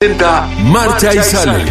Marcha y sale.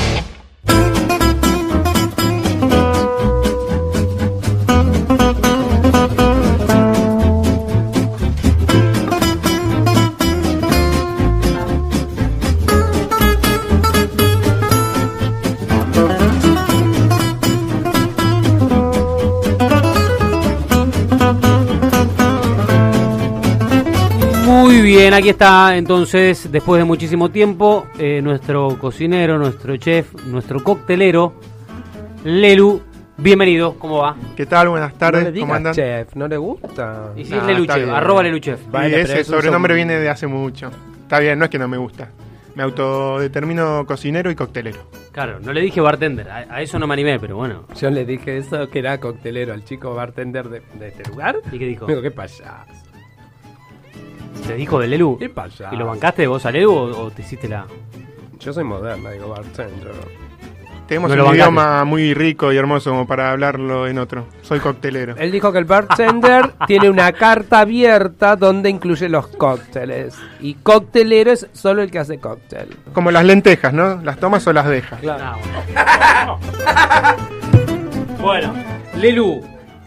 Muy bien, aquí está entonces, después de muchísimo tiempo, nuestro cocinero, nuestro chef, nuestro coctelero, Lelu. Bienvenido, ¿cómo va? ¿Qué tal? Buenas tardes, no le ¿cómo andan? Chef, ¿no le gusta? Y si es Lelu Chef, arroba Lelu Chef. Y ese sobrenombre viene de hace mucho. Está bien, no es que no me gusta. Me autodetermino cocinero y coctelero. Claro, no le dije bartender, a eso no me animé, pero bueno. Yo le dije eso, que era coctelero, al chico bartender de este lugar. ¿Y qué dijo? Me dijo, ¿qué payaso? ¿Te dijo de Lelu? ¿Qué payaso? ¿Y lo bancaste vos a Lelu o te hiciste la...? Yo soy moderna, digo bartender. Tenemos No lo un bancaste. idioma muy rico y hermoso como para hablarlo en otro. Soy coctelero. Él dijo que el bartender tiene una carta abierta donde incluye los cócteles. Y coctelero es solo el que hace cóctel. Como las lentejas, ¿no? ¿Las tomas o las dejas? Claro. Bueno, Lelu,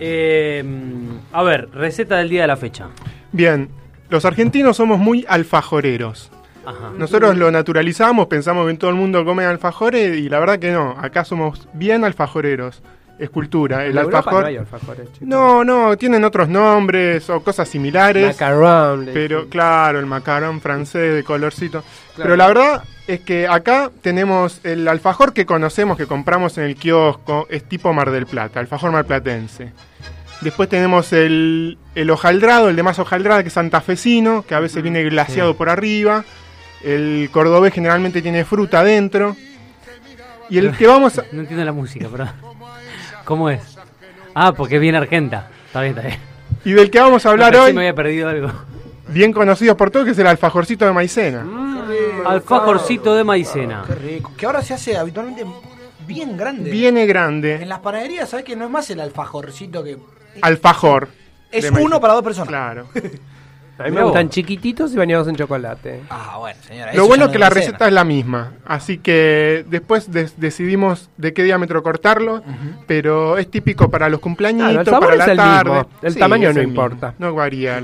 a ver, receta del día de la fecha. Bien, los argentinos somos muy alfajoreros. Ajá. Nosotros lo naturalizamos, pensamos que todo el mundo come alfajores y la verdad que no. Acá somos bien alfajoreros. Es cultura. El En Europa alfajor... no hay alfajores, chicos. No, tienen otros nombres o cosas similares. Macaron. Pero claro, el macarón francés de colorcito. Claro. Pero la verdad es que acá tenemos el alfajor que conocemos, que compramos en el kiosco, es tipo Mar del Plata, alfajor marplatense. Después tenemos el hojaldrado, el de más hojaldrada, que es santafesino, que a veces viene glaseado por arriba. El cordobés generalmente tiene fruta adentro. Y el que vamos a... No entiendo la música, pero... ¿Cómo es? Ah, porque es bien argenta. Está bien, está bien. Y del que vamos a hablar Pensé hoy, me había perdido algo. bien conocido por todos, que es el alfajorcito de maicena. Alfajorcito de maicena. Qué rico. Que ahora se hace habitualmente bien grande. Viene grande. En las panaderías, ¿sabes que no es más el alfajorcito que... Alfajor. Es de uno maicena. para dos personas. Claro. A mí me gustan chiquititos y bañados en chocolate. Ah, bueno, señora. Lo bueno es que la receta es la misma, así que después decidimos de qué diámetro cortarlo, pero es típico para los cumpleañitos, Claro, el sabor para es la el tarde. mismo, el tamaño es no el mismo. importa. No varía.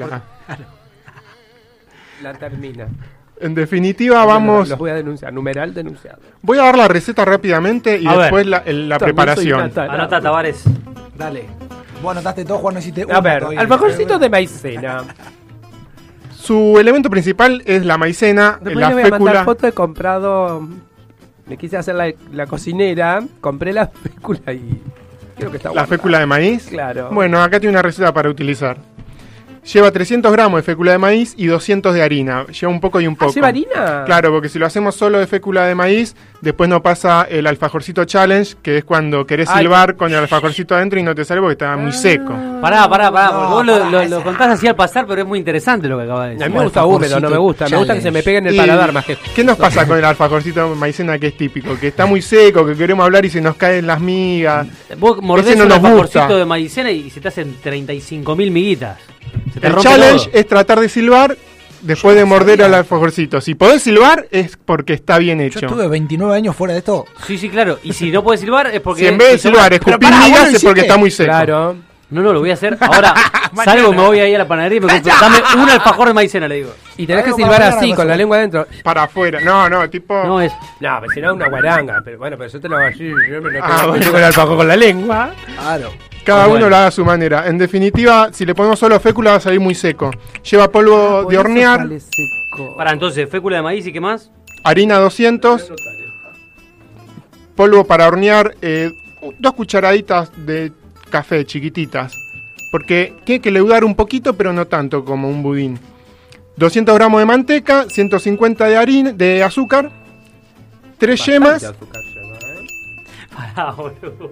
La termina. En definitiva, vamos... Los voy a denunciar. Numeral denunciado. Voy a dar la receta rápidamente y A después ver. la preparación. Anota, Tavares. Dale. Vos anotaste todo, Juan, no hiciste A uno ver, todavía. alfajorcito de maicena. Su elemento principal es la maicena, Después la le voy a mandar fécula. foto, he comprado... Me quise hacer la cocinera, compré la fécula y... Creo que está La guardada. fécula de maíz. Claro. Bueno, acá tiene una receta para utilizar. Lleva 300 gramos de fécula de maíz y 200 de harina. Lleva un poco y un poco. ¿Lleva harina? Claro, porque si lo hacemos solo de fécula de maíz, después no pasa el alfajorcito challenge, que es cuando querés silbar con el alfajorcito adentro y no te sale porque está muy seco. Pará, porque vos pará, lo contás así al pasar, pero es muy interesante lo que acabas de decir. A mí me gusta húmedo, no me gusta. Me gusta que se me pegue en el Y, paladar más que... ¿qué nos pasa con el alfajorcito de maicena que es típico? Que está muy seco, que queremos hablar y se nos caen las migas. Vos mordés Ese no un nos alfajorcito gusta. de maicena y se te hacen 35.000 miguitas. Se te El rompe challenge todo. es tratar de silbar después de morder al alfajorcito. Si podés silbar es porque está bien Yo hecho. estuve 29 años fuera de esto. Sí, claro. Y si no puedes silbar es porque... Si en vez de silbar escupir pará, ¿vos migas lo es porque hiciste? está muy seco. Claro. No, lo voy a hacer. Ahora salgo, me voy ahí a la panadería y me compro... Dame un alfajor de maicena, le digo. Y tenés que Algo silbar para así, mañana, con la vas a- lengua adentro. Para afuera. No, tipo... No, es... No, pero si no es una guaranga. Pero bueno, pero yo te lo hago así. Yo me lo bueno. con el alfajor con la lengua. Claro. Cada Bueno. uno lo haga a su manera. En definitiva, si le ponemos solo fécula va a salir muy seco. Lleva polvo de hornear, Para entonces, fécula de maíz y qué más. harina 200, polvo para hornear, 2 cucharaditas de café chiquititas. Porque tiene que leudar un poquito, pero no tanto como un budín. 200 gramos de manteca, 150 de harina, de azúcar, 3 yemas, Pará, boludo.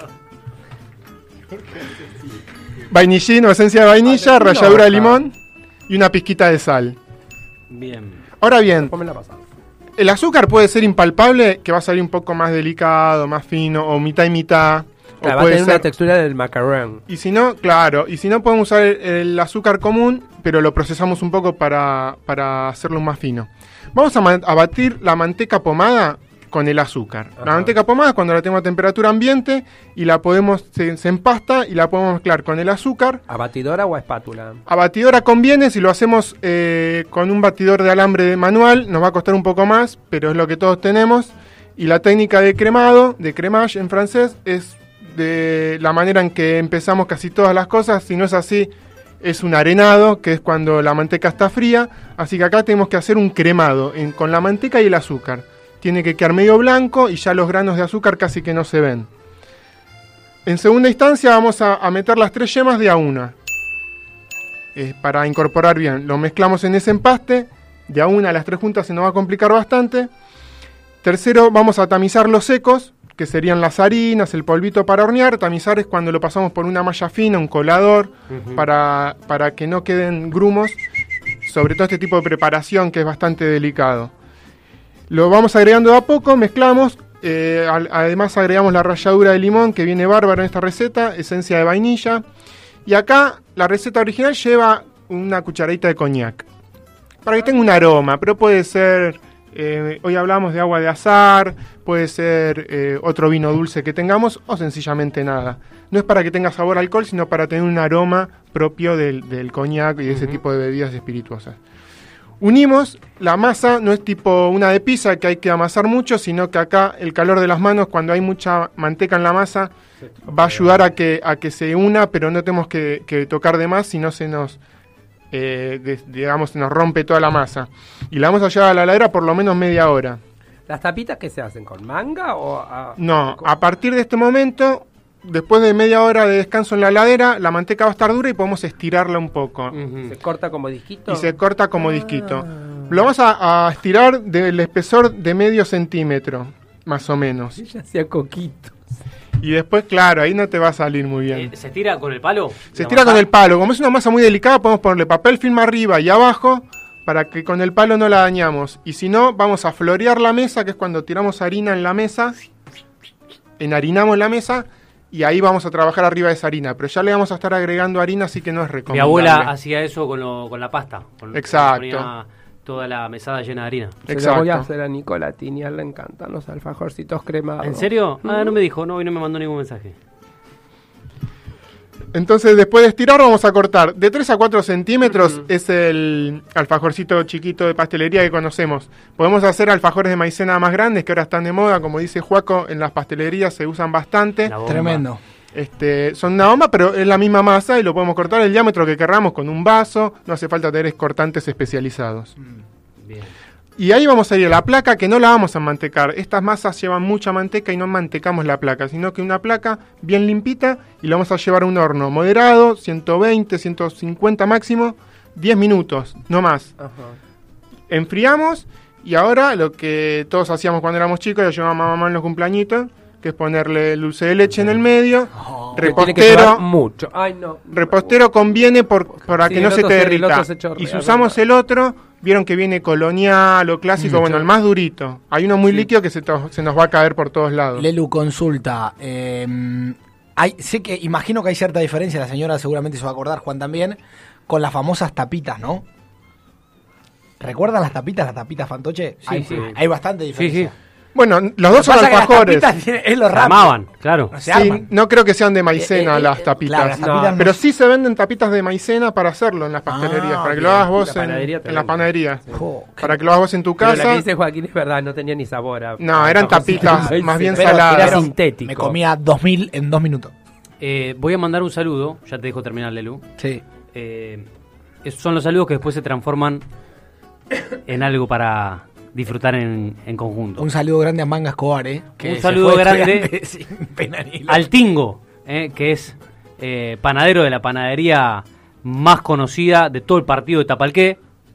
vainillín o esencia de vainilla, ralladura de limón y una pizquita de sal. Bien. Ahora bien, Ponme la pasada. el azúcar puede ser impalpable, que va a salir un poco más delicado, más fino, o mitad y mitad. Claro, o va a puede tener una ser... textura del macarón. Y si no, claro, y si no podemos usar el azúcar común, pero lo procesamos un poco para hacerlo más fino. Vamos a batir la manteca pomada con el azúcar. Ajá. La manteca pomada cuando la tenemos a temperatura ambiente y la podemos, se empasta y la podemos mezclar con el azúcar. ¿A batidora o a espátula? A batidora conviene, si lo hacemos con un batidor de alambre manual, nos va a costar un poco más, pero es lo que todos tenemos. Y la técnica de cremado, de cremage en francés, es de la manera en que empezamos casi todas las cosas. Si no es así, es un arenado, que es cuando la manteca está fría. Así que acá tenemos que hacer un cremado con la manteca y el azúcar. Tiene que quedar medio blanco y ya los granos de azúcar casi que no se ven. En segunda instancia vamos a meter las 3 yemas de a una. Para incorporar bien. Lo mezclamos en ese empaste. De a una a las 3 juntas se nos va a complicar bastante. Tercero, vamos a tamizar los secos, que serían las harinas, el polvito para hornear. Tamizar es cuando lo pasamos por una malla fina, un colador, para que no queden grumos, sobre todo este tipo de preparación que es bastante delicado. Lo vamos agregando de a poco, mezclamos, además agregamos la ralladura de limón, que viene bárbaro en esta receta, esencia de vainilla. Y acá la receta original lleva una cucharadita de coñac, para que tenga un aroma, pero puede ser... hoy hablamos de agua de azahar, puede ser otro vino dulce que tengamos o sencillamente nada. No es para que tenga sabor a alcohol, sino para tener un aroma propio del coñac y de ese tipo de bebidas espirituosas. Unimos, la masa no es tipo una de pizza que hay que amasar mucho, sino que acá el calor de las manos, cuando hay mucha manteca en la masa, va a ayudar a que se una, pero no tenemos que tocar de más, si no se nos... digamos, nos rompe toda la masa. Y la vamos a llevar a la heladera por lo menos media hora. ¿Las tapitas qué se hacen? ¿Con manga o...? No, a partir de este momento, después de media hora de descanso en la heladera, la manteca va a estar dura y podemos estirarla un poco. ¿Se corta como disquito? Y se corta como disquito. Lo vamos a estirar del espesor de medio centímetro, más o menos. Ella hacía coquito. Y después, claro, ahí no te va a salir muy bien. ¿Se tira con el palo? Se tira con el palo. Como es una masa muy delicada, podemos ponerle papel film arriba y abajo para que con el palo no la dañamos. Y si no, vamos a florear la mesa, que es cuando tiramos harina en la mesa, enharinamos la mesa y ahí vamos a trabajar arriba de esa harina. Pero ya le vamos a estar agregando harina, así que no es recomendable. Mi abuela hacía eso con la pasta. Exacto. Ponía toda la mesada llena de harina. Se lo voy a hacer a Nicola Tini, a él le encantan los alfajorcitos cremados. ¿En serio? No me dijo, no, y no me mandó ningún mensaje. Entonces, después de estirar, vamos a cortar de 3 a 4 centímetros. Es el alfajorcito chiquito de pastelería que conocemos. Podemos hacer alfajores de maicena más grandes, que ahora están de moda, como dice Juaco, en las pastelerías se usan bastante. Tremendo. Son una bomba, pero es la misma masa y lo podemos cortar el diámetro que querramos con un vaso. No hace falta tener cortantes especializados. Bien. Y ahí vamos a ir a la placa, que no la vamos a mantecar. Estas masas llevan mucha manteca y no mantecamos la placa, sino que una placa bien limpita y la vamos a llevar a un horno moderado, 120, 150 máximo, 10 minutos, no más. Ajá. Enfriamos y ahora lo que todos hacíamos cuando éramos chicos, lo llevábamos a mamá en los cumpleañitos, que es ponerle dulce de leche en el medio, Tiene que llevar mucho. Ay, no. repostero conviene para Sí, que no el se otro te se- el derrita. otro se chorrea, Y si usamos el otro, vieron que viene colonial o clásico, bueno, el más durito. Hay uno muy líquido que se nos va a caer por todos lados. Lelu, consulta. Imagino que hay cierta diferencia, la señora seguramente se va a acordar, Juan también, con las famosas tapitas, ¿no? ¿Recuerdan las tapitas fantoche? Sí, sí. Hay bastante diferencia. Sí. Bueno, los dos son Lo que pasa es que las alfajores. tapitas es lo Se rápido. armaban, claro. Se Sí, arman. no creo que sean de maicena las tapitas. Claro, las tapitas Pero sí se venden tapitas de maicena para hacerlo en las pastelerías, para que lo bien. hagas vos La en panadería te la vende. panadería. Jo, Para que lo hagas vos en tu Pero lo que casa. dice Joaquín es verdad, no tenía ni sabor. No, eran tapitas más bien pero saladas. Era sintético. Me comía 2000 en 2 minutos. Voy a mandar un saludo, ya te dejo terminar, Lelu. Sí. Son los saludos que después se transforman en algo para disfrutar en conjunto. Un saludo grande a Manga Escobar, que Un se saludo fue grande estudiante sin pena ni gloria. al Tingo, que es panadero de la panadería más conocida de todo el partido de Tapalqué.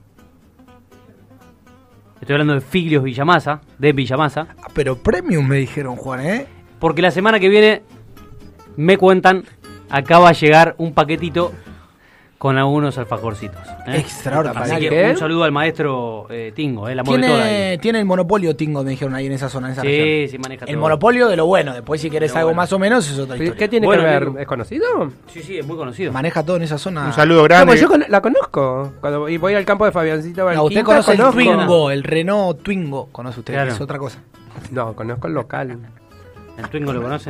Estoy hablando de Figlios Villamasa, de Villamasa. Pero premium me dijeron, Juan, Porque la semana que viene, me cuentan, acaba de llegar un paquetito con algunos alfajorcitos. Extraordinario. Así que ¿Qué? un saludo al maestro Tingo, la mueve toda ahí. Tiene el monopolio Tingo, me dijeron ahí en esa zona, en esa región. Sí, sí, maneja El todo. monopolio de lo bueno. Después, si querés De lo algo bueno. más o menos, es otra historia. ¿Qué tiene Bueno, que ver? Lelu. ¿Es conocido? Sí, sí, es muy conocido. Maneja todo en esa zona. Un saludo No, grande. pues yo la conozco. Cuando voy al campo de Fabiancita No, Valquita, usted conoce el conozco. Twingo, el Renault Twingo. Conoce usted, Claro. es otra cosa. No, conozco el local. ¿El Twingo lo conoce?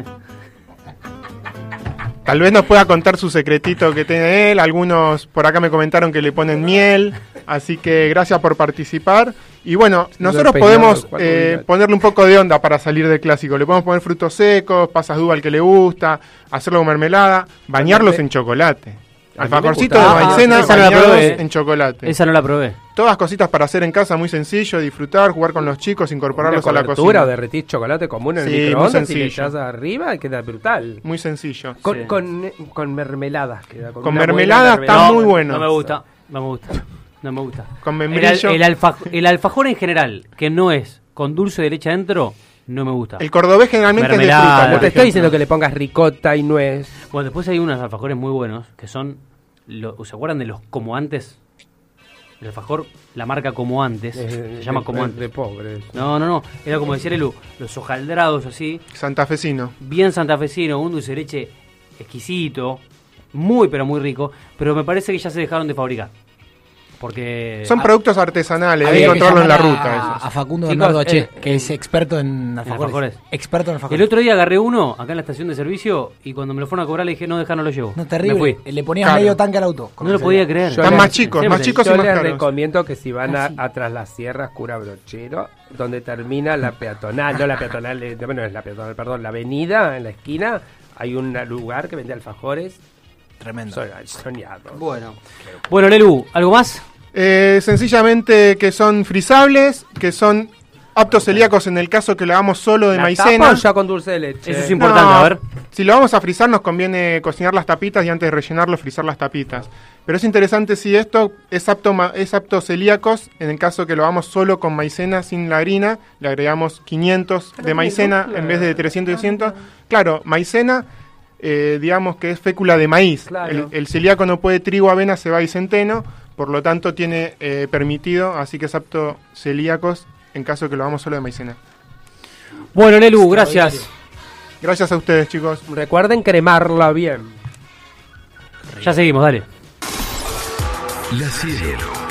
Tal vez nos pueda contar su secretito que tiene él. Algunos por acá me comentaron que le ponen miel. Así que gracias por participar. Y bueno, nosotros peinado, podemos 4 días. ponerle un poco de onda para salir del clásico. Le podemos poner frutos secos, pasas de uva al que le gusta, hacerlo con mermelada, bañarlos en chocolate. A mí me Alfajorcitos de gusta. maicena esa no la bañados probé. en chocolate. Esa no la probé. Todas cositas para hacer en casa, muy sencillo, disfrutar, jugar con los chicos, incorporarlos a la cobertura cocina. o derretís chocolate común en Sí, el muy microondas y le sencillo. echás arriba y queda brutal. Muy sencillo. Con, Sí. con mermeladas queda. Con una mermelada buena está mermelada. muy bueno. No me gusta, no me gusta. No me gusta. Con El, membrillo. el alfajor en general, que no es con dulce de leche adentro, no me gusta. El cordobés generalmente Mermelada. es de fruta. No por te estoy ejemplo. diciendo que le pongas ricota y nuez. Bueno, después hay unos alfajores muy buenos que son. ¿Se acuerdan de los como antes? El alfajor, la marca como antes. Se llama como antes. De pobres. No. Era como decía Lelu, los hojaldrados así, Santafesino. bien santafesino, un dulce de leche exquisito, muy pero muy rico, pero me parece que ya se dejaron de fabricar. Porque Son productos artesanales, hay que Había que encontrarlo en la llamar ruta. a esos. Facundo Chicos, Bernardo H, que es experto en alfajores. alfajores. Experto en alfajores. el otro día agarré uno acá en la estación de servicio y cuando me lo fueron a cobrar le dije, no, no lo llevo. No, Me terrible. fui. Le ponías Claro. medio tanque al auto. No lo podía creer. Yo Están le- más chicos, Siempre. más chicos y Yo más les caros. recomiendo que si van atrás las sierras Cura Brochero, donde termina la peatonal, no la peatonal, bueno, es la peatonal, perdón, la avenida, en la esquina, hay un lugar que vende alfajores Tremendo. soñados. Bueno, Lelu, ¿algo más? Sencillamente que son frisables, que son aptos celíacos en el caso que lo hagamos solo de ¿La maicena. tapa o ya con dulce de leche? Eso es importante, No, a ver. Si lo vamos a frizar nos conviene cocinar las tapitas y antes de rellenarlo frizar las tapitas. Pero es interesante si esto es apto celíacos, en el caso que lo hagamos solo con maicena sin la harina, le agregamos 500 de maicena en vez de 300 y 200. Claro, maicena, digamos que es fécula de maíz. Claro. El celíaco no puede trigo, avena, cebada y centeno, por lo tanto tiene permitido, así que es apto celíacos en caso que lo hagamos solo de maicena. Bueno, Lelu, gracias. Gracias a ustedes, chicos. Recuerden cremarla bien. Ya seguimos, dale. La Cielo.